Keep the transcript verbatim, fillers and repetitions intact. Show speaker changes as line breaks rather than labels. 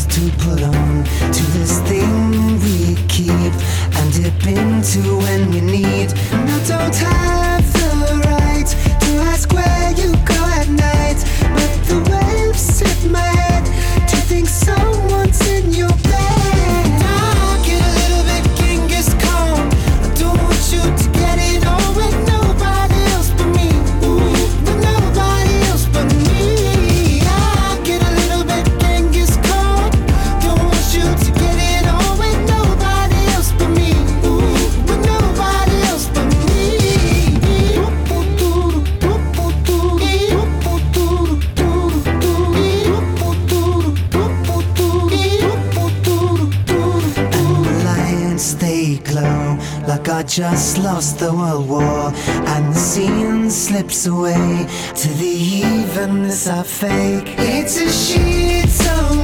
to put on to this thing we keep and dip into when we need. And I don't have the right to ask where you go at night, but the waves hit my head to think someone's in your bed. I get a little bit Genghis Khan. I don't want you to get it on with nobody else but me. Ooh, with nobody else but me. I get a little bit Genghis Khan. Don't want you to get it on with nobody else but me. Ooh, with nobody else but me. And the lights, they glow like I just lost the world war, and the scene slips away to the evenness I fake. It's a shit zone.